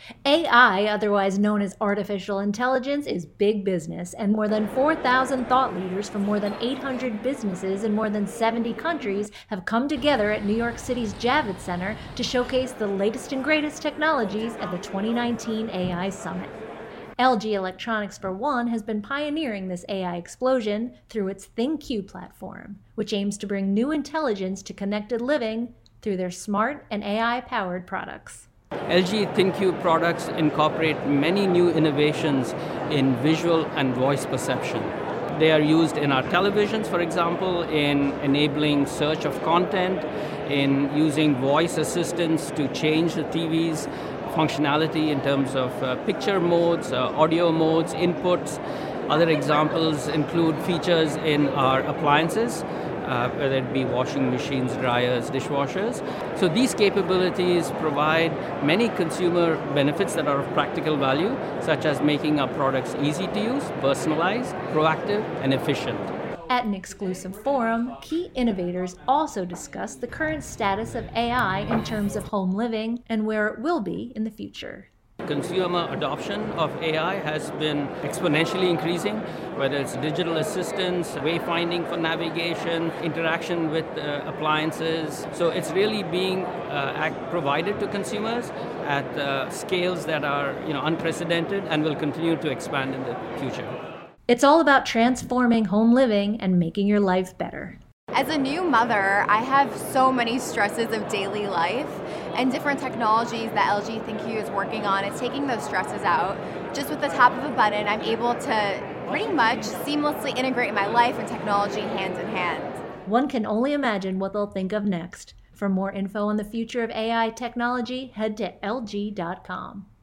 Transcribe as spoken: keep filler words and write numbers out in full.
A I, otherwise known as artificial intelligence, is big business, and more than four thousand thought leaders from more than eight hundred businesses in more than seventy countries have come together at New York City's Javits Center to showcase the latest and greatest technologies at the twenty nineteen A I Summit. L G Electronics, for one, has been pioneering this A I explosion through its ThinQ platform, which aims to bring new intelligence to connected living through their smart and A I-powered products. L G ThinQ products incorporate many new innovations in visual and voice perception. They are used in our televisions, for example, in enabling search of content, in using voice assistants to change the T V's functionality in terms of uh, picture modes, uh, audio modes, inputs. Other examples include features in our appliances, Uh, whether it be washing machines, dryers, dishwashers. So these capabilities provide many consumer benefits that are of practical value, such as making our products easy to use, personalized, proactive, and efficient. At an exclusive forum, key innovators also discussed the current status of A I in terms of home living and where it will be in the future. Consumer adoption of A I has been exponentially increasing, whether it's digital assistance, wayfinding for navigation, interaction with uh, appliances. So it's really being uh, act provided to consumers at uh, scales that are you know, unprecedented and will continue to expand in the future. It's all about transforming home living and making your life better. As a new mother, I have so many stresses of daily life, and different technologies that L G ThinQ is working on is taking those stresses out. Just with the tap of a button, I'm able to pretty much seamlessly integrate my life and technology hand in hand. One can only imagine what they'll think of next. For more info on the future of A I technology, head to L G dot com.